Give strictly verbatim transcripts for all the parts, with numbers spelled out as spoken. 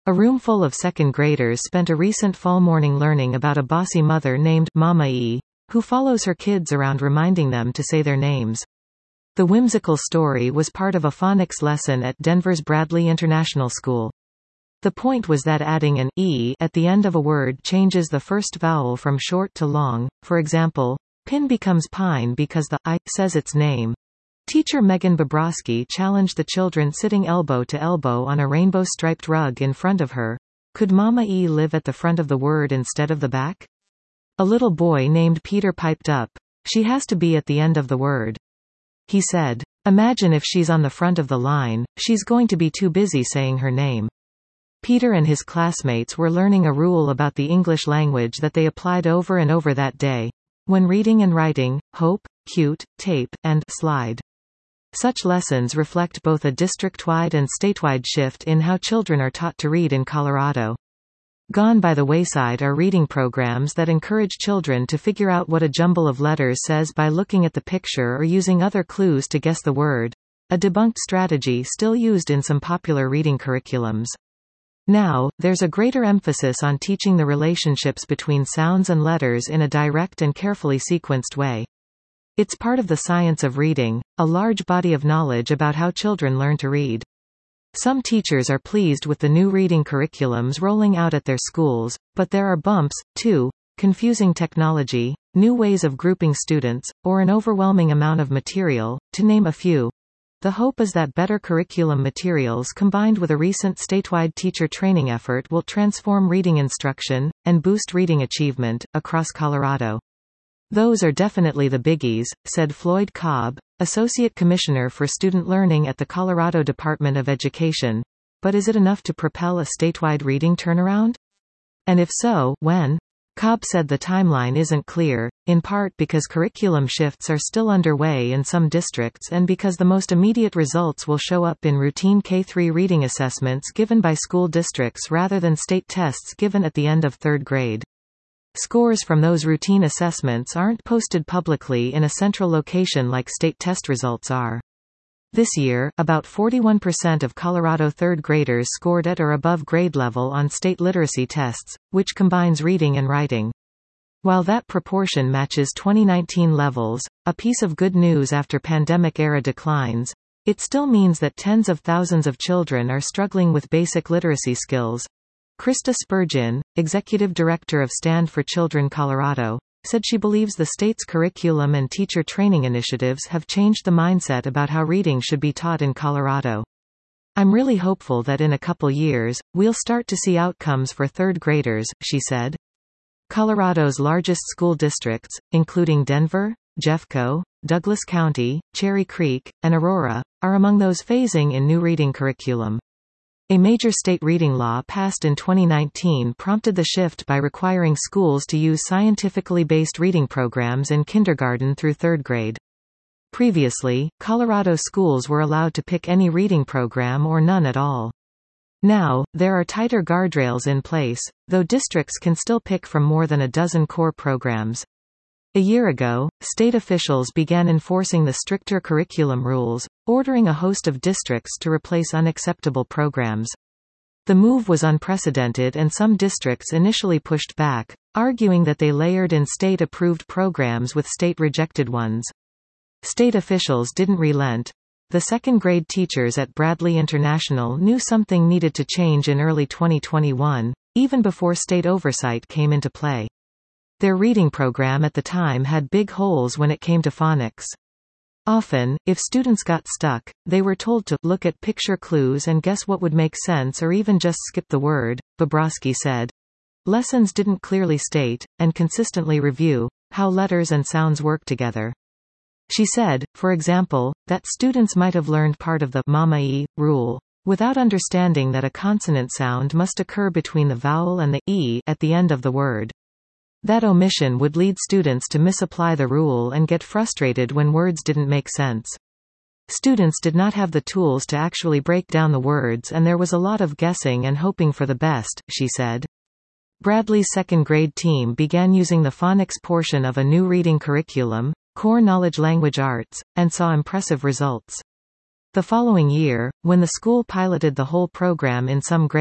A room full of second graders spent a recent fall morning learning about a bossy mother named Mama E, who follows her kids around reminding them to say their names. The whimsical story was part of a phonics lesson at Denver's Bradley International School. The point was that adding an E at the end of a word changes the first vowel from short to long. For example, pin becomes pine because the I says its name. Teacher Megan Bobrovsky challenged the children sitting elbow to elbow on a rainbow-striped rug in front of her. Could Mama E live at the front of the word instead of the back? A little boy named Peter piped up, "She has to be at the end of the word." He said, "Imagine if she's on the front of the line, she's going to be too busy saying her name." Peter and his classmates were learning a rule about the English language that they applied over and over that day. When reading and writing, hope, cute, tape, and slide. Such lessons reflect both a district-wide and statewide shift in how children are taught to read in Colorado. Gone by the wayside are reading programs that encourage children to figure out what a jumble of letters says by looking at the picture or using other clues to guess the word, a debunked strategy still used in some popular reading curriculums. Now, there's a greater emphasis on teaching the relationships between sounds and letters in a direct and carefully sequenced way. It's part of the science of reading, a large body of knowledge about how children learn to read. Some teachers are pleased with the new reading curriculums rolling out at their schools, but there are bumps, too: confusing technology, new ways of grouping students, or an overwhelming amount of material, to name a few. The hope is that better curriculum materials combined with a recent statewide teacher training effort will transform reading instruction, and boost reading achievement, across Colorado. "Those are definitely the biggies," said Floyd Cobb, Associate Commissioner for Student Learning at the Colorado Department of Education. "But is it enough to propel a statewide reading turnaround? And if so, when?" Cobb said the timeline isn't clear, in part because curriculum shifts are still underway in some districts and because the most immediate results will show up in routine K through reading assessments given by school districts rather than state tests given at the end of third grade. Scores from those routine assessments aren't posted publicly in a central location like state test results are. This year, about forty-one percent of Colorado third graders scored at or above grade level on state literacy tests, which combines reading and writing. While that proportion matches twenty nineteen levels, a piece of good news after pandemic-era declines, it still means that tens of thousands of children are struggling with basic literacy skills. Krista Spurgeon, Executive Director of Stand for Children Colorado, said she believes the state's curriculum and teacher training initiatives have changed the mindset about how reading should be taught in Colorado. "I'm really hopeful that in a couple years, we'll start to see outcomes for third graders," she said. Colorado's largest school districts, including Denver, Jeffco, Douglas County, Cherry Creek, and Aurora, are among those phasing in new reading curriculum. A major state reading law passed in twenty nineteen prompted the shift by requiring schools to use scientifically based reading programs in kindergarten through third grade. Previously, Colorado schools were allowed to pick any reading program or none at all. Now, there are tighter guardrails in place, though districts can still pick from more than a dozen core programs. A year ago, state officials began enforcing the stricter curriculum rules, ordering a host of districts to replace unacceptable programs. The move was unprecedented and some districts initially pushed back, arguing that they layered in state-approved programs with state-rejected ones. State officials didn't relent. The second-grade teachers at Bradley International knew something needed to change in early twenty twenty-one, even before state oversight came into play. Their reading program at the time had big holes when it came to phonics. Often, if students got stuck, they were told to look at picture clues and guess what would make sense or even just skip the word, Bobrovsky said. Lessons didn't clearly state, and consistently review, how letters and sounds work together. She said, for example, that students might have learned part of the Mama E rule, without understanding that a consonant sound must occur between the vowel and the E at the end of the word. That omission would lead students to misapply the rule and get frustrated when words didn't make sense. Students did not have the tools to actually break down the words and there was a lot of guessing and hoping for the best, she said. Bradley's second-grade team began using the phonics portion of a new reading curriculum, Core Knowledge Language Arts, and saw impressive results. The following year, when the school piloted the whole program in some grades,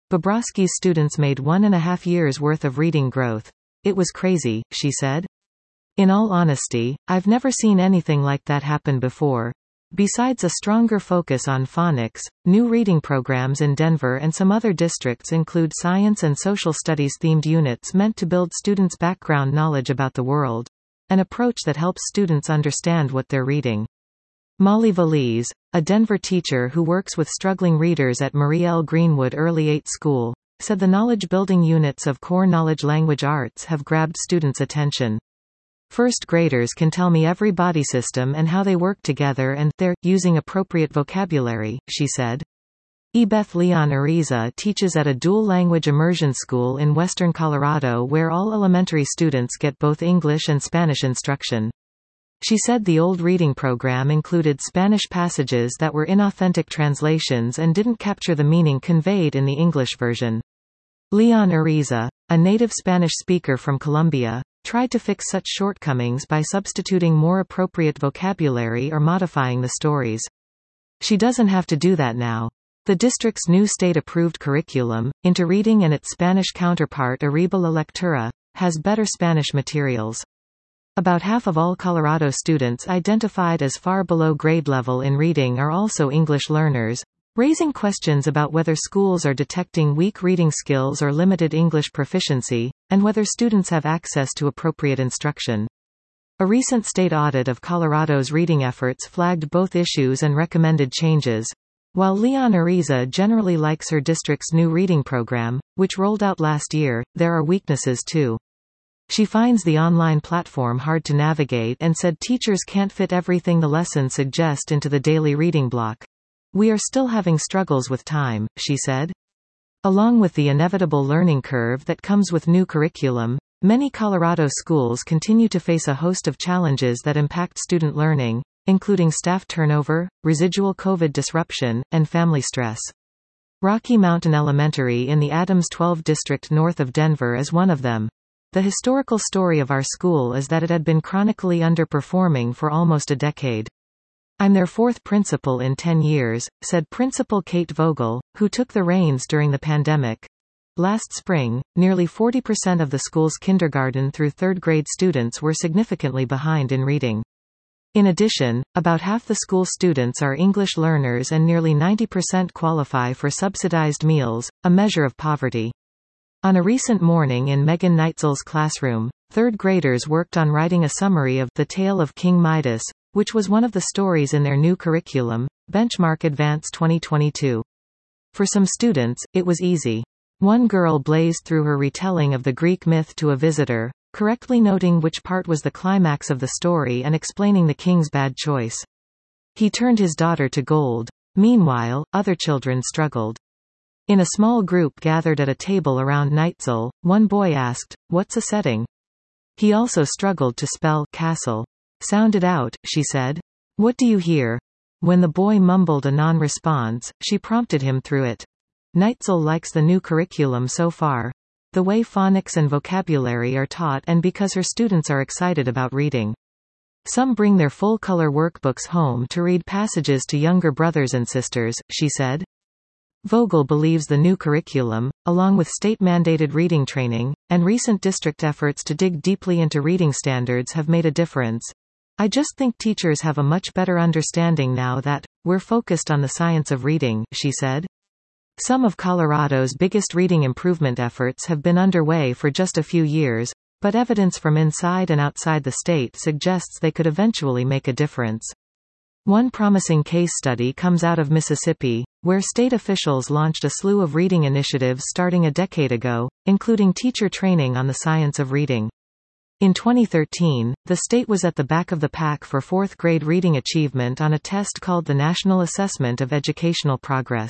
Bobrovsky's students made one and a half years' worth of reading growth. It was crazy, she said. In all honesty, I've never seen anything like that happen before. Besides a stronger focus on phonics, new reading programs in Denver and some other districts include science and social studies themed units meant to build students' background knowledge about the world. An approach that helps students understand what they're reading. Molly Valise, a Denver teacher who works with struggling readers at Marie L. Greenwood Early eight School, said the knowledge-building units of core knowledge language arts have grabbed students' attention. First graders can tell me every body system and how they work together and they're using appropriate vocabulary, she said. Ebeth Leon Ariza teaches at a dual-language immersion school in western Colorado where all elementary students get both English and Spanish instruction. She said the old reading program included Spanish passages that were inauthentic translations and didn't capture the meaning conveyed in the English version. Leon Ariza, a native Spanish speaker from Colombia, tried to fix such shortcomings by substituting more appropriate vocabulary or modifying the stories. She doesn't have to do that now. The district's new state-approved curriculum, Into Reading and its Spanish counterpart Arriba la Lectura, has better Spanish materials. About half of all Colorado students identified as far below grade level in reading are also English learners, raising questions about whether schools are detecting weak reading skills or limited English proficiency, and whether students have access to appropriate instruction. A recent state audit of Colorado's reading efforts flagged both issues and recommended changes. While Leon Ariza generally likes her district's new reading program, which rolled out last year, there are weaknesses too. She finds the online platform hard to navigate and said teachers can't fit everything the lessons suggest into the daily reading block. We are still having struggles with time, she said. Along with the inevitable learning curve that comes with new curriculum, many Colorado schools continue to face a host of challenges that impact student learning, including staff turnover, residual COVID disruption, and family stress. Rocky Mountain Elementary in the Adams twelve district north of Denver is one of them. The historical story of our school is that it had been chronically underperforming for almost a decade. I'm their fourth principal in ten years, said Principal Kate Vogel, who took the reins during the pandemic. Last spring, nearly forty percent of the school's kindergarten through third grade students were significantly behind in reading. In addition, about half the school students are English learners and nearly ninety percent qualify for subsidized meals, a measure of poverty. On a recent morning in Megan Neitzel's classroom, third graders worked on writing a summary of The Tale of King Midas, which was one of the stories in their new curriculum, Benchmark Advance twenty twenty-two. For some students, it was easy. One girl blazed through her retelling of the Greek myth to a visitor, correctly noting which part was the climax of the story and explaining the king's bad choice. He turned his daughter to gold. Meanwhile, other children struggled. In a small group gathered at a table around Neitzel, one boy asked, "What's a setting?" He also struggled to spell castle. "Sound it out," she said. "What do you hear?" When the boy mumbled a non-response, she prompted him through it. Neitzel likes the new curriculum so far. The way phonics and vocabulary are taught and because her students are excited about reading. Some bring their full-color workbooks home to read passages to younger brothers and sisters, she said. Vogel believes the new curriculum, along with state-mandated reading training, and recent district efforts to dig deeply into reading standards have made a difference. I just think teachers have a much better understanding now that we're focused on the science of reading, she said. Some of Colorado's biggest reading improvement efforts have been underway for just a few years, but evidence from inside and outside the state suggests they could eventually make a difference. One promising case study comes out of Mississippi, where state officials launched a slew of reading initiatives starting a decade ago, including teacher training on the science of reading. In twenty thirteen, the state was at the back of the pack for fourth grade reading achievement on a test called the National Assessment of Educational Progress.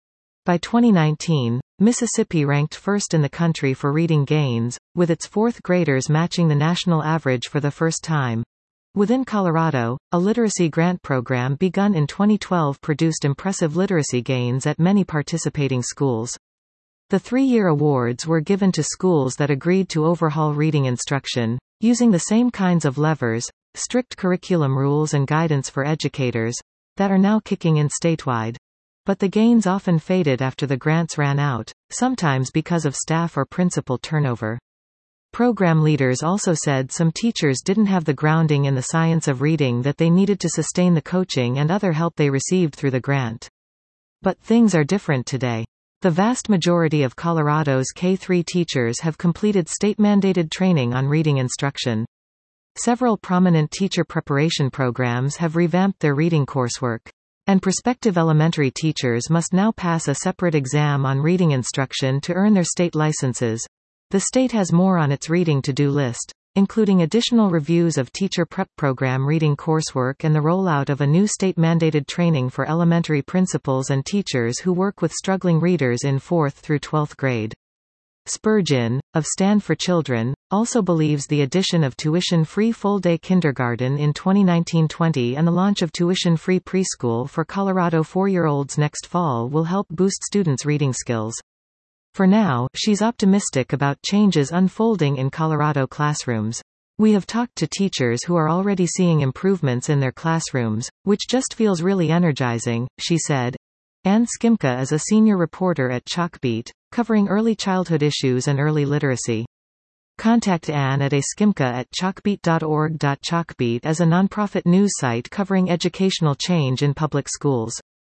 By twenty nineteen, Mississippi ranked first in the country for reading gains, with its fourth graders matching the national average for the first time. Within Colorado, a literacy grant program begun in twenty twelve produced impressive literacy gains at many participating schools. The three-year awards were given to schools that agreed to overhaul reading instruction, using the same kinds of levers, strict curriculum rules and guidance for educators, that are now kicking in statewide. But the gains often faded after the grants ran out, sometimes because of staff or principal turnover. Program leaders also said some teachers didn't have the grounding in the science of reading that they needed to sustain the coaching and other help they received through the grant. But things are different today. The vast majority of Colorado's K through teachers have completed state-mandated training on reading instruction. Several prominent teacher preparation programs have revamped their reading coursework. And prospective elementary teachers must now pass a separate exam on reading instruction to earn their state licenses. The state has more on its reading to-do list, including additional reviews of teacher prep program reading coursework and the rollout of a new state-mandated training for elementary principals and teachers who work with struggling readers in fourth through twelfth grade. Spurgeon, of Stand for Children, also believes the addition of tuition-free full-day kindergarten in twenty nineteen twenty and the launch of tuition-free preschool for Colorado four-year-olds next fall will help boost students' reading skills. For now, she's optimistic about changes unfolding in Colorado classrooms. We have talked to teachers who are already seeing improvements in their classrooms, which just feels really energizing, she said. Ann Skimka is a senior reporter at Chalkbeat, covering early childhood issues and early literacy. Contact Ann at a skimka at chalkbeat dot org. Chalkbeat is a nonprofit news site covering educational change in public schools.